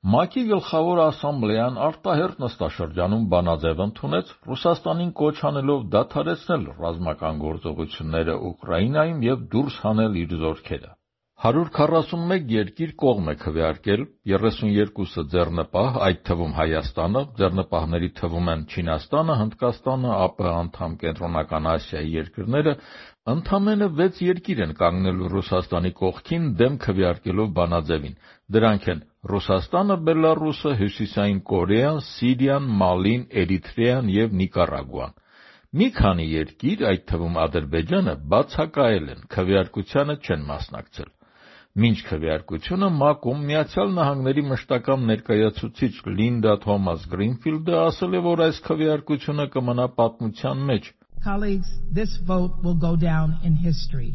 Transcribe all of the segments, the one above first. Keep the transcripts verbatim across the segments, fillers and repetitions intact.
ՄԱԿ-ի գլխավոր ասամբլեան արտահերթ նստաշրջանում բանաձև ընդունեց, Ռուսաստանին կոչ անելով դադարեցնել ռազմական գործողությունները Ուկրաինայում եւ դուրս հանել իր զորքերը։ հարյուր քառասունմեկ երկիր կողմ է քվեարկել, երեսունյոթը ձեռնպահ, այդ թվում Հայաստանը, ձեռնպահների թվում են Չինաստանը, Հնդկաստանը, ԱՊՀ անդամ Կենտրոնական Ասիայի երկրները, ընդամենը վեց երկիր են կանգնելու Ռուսաստանի կողքին դեմ քվեարկելով բանաձևին։ Դրանք են Ռուսաստանը, Բելառուսը, Հյուսիսային Կորեան, Սիրիան, Մալին, Էրիթրեան եւ Նիկարագուան։ Մի քանի երկիր, այդ թվում Ադրբեջանը, բացակայել են, քվեարկությանը չեն մասնակցել։ Մինչ քվեարկությունը ՄԱԿ-ում Միացյալ Նահանգների մշտական ներկայացուցիչ Լինդա Թոմաս Գրինֆիլդը ասել է, որ այս քվեարկությունը կմնա պատմության մեջ։ Colleagues, this vote will go down in history.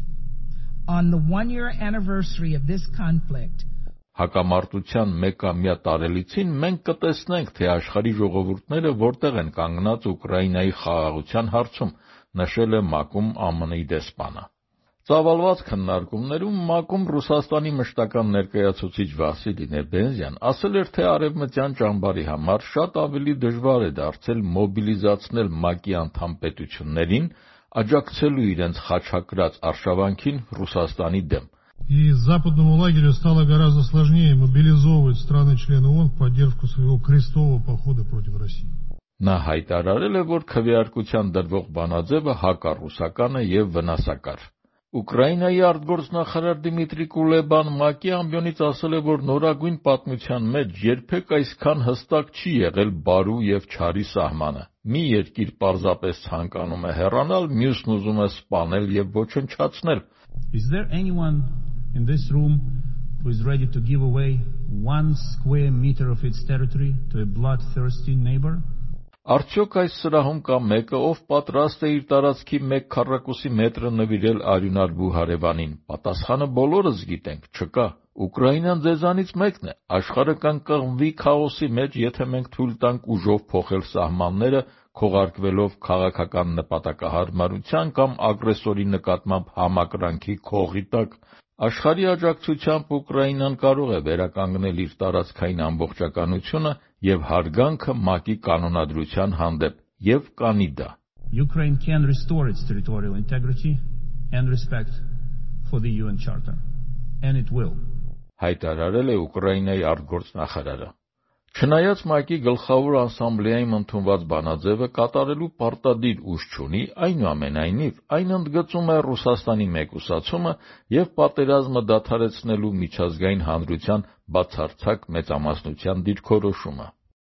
On the one-year anniversary of this conflict, Հակամարտության մեկամյա տարելիցին մենք կտեսնենք, թե աշխարհի ժողովուրդները որտեղ են կանգնած Ուկրաինայի խաղաղության հարցում, նշել է ՄԱԿ-ում ԱՄՆ-ի դեսպանը։ Ծավալված քննարկումներում ՄԱԿ-ում Ռուսաստանի մշտական ներկայացուցիչ Վասիլի Նեբենզյան ասել էր, թե արևմտյան ճամբարի համար շատ ավելի դժվար է դարձել մոբիլիզացնել ՄԱԿ-ի անդամ պետություններին, աջակցելու իրենց խաչակրած արշավանքին Ռուսաստանի դեմ։ И западному лагерю стало гораздо сложнее мобилизовывать страны-члены ООН в поддержку своего крестового похода против России. Նա հայտարարել է, որ քվեարկության դրվող բանաձևը հակառուսական է եւ վնասակար։ Ուկրաինայի արտգործնախարար Դիմիտրի Կուլեբան ՄԱԿ-ի ամբիոնից ասել է, որ նորագույն պատմության մեջ երբեք այսքան հստակ չի եղել բարու եւ չարի սահմանը։ Մի երկիր պարզապես ցանկանում է հեռանալ, մյուսն ուզում է սպանել եւ ոչնչացնել։ Is there anyone in this room who is ready to give away one square meter of its territory to a bloodthirsty neighbor? Արդյոք այս սրահում կա մեկը, ով պատրաստ է իր տարածքի մեկ քառակուսի մետրը նվիրել արյունարբու հարևանին։ Պատասխանը բոլորս գիտենք, չկա։ Ուկրաինան ձեզանից մեկն է։ Աշխարհը կընկղմվի քաոսի մեջ, եթե մենք թույլ տանք ուժով փոխել սահմանները, քողարկվելով քաղաքական նպատակահարմարության կամ ագրեսորի նկատմամբ համակրանքի քողի տակ։ Աշխարհի աջակցությամբ Ուկրաինան կարող է վերականգնել իր տարածքային ամբողջականությունը եւ հարգանքը ՄԱԿ-ի կանոնադրության հանդեպ եւ կանի դա։ Ukraine can restore its territorial integrity and respect for the U N Charter, and it will. Հայտարարել է Ուկրաինայի արտգործնախարարը։ Չնայած ՄԱԿ-ի գլխավոր ասամբլեայում ընդունված բանաձևը կատարելու պարտադիր ուժ չունի, այնուամենայնիվ այն ընդգծում է Ռուսաստանի մեկուսացումը եւ պատերազմը դադարեցնելու միջազգային հանրության բացարձակ մեծամասնության դիրքորոշումը։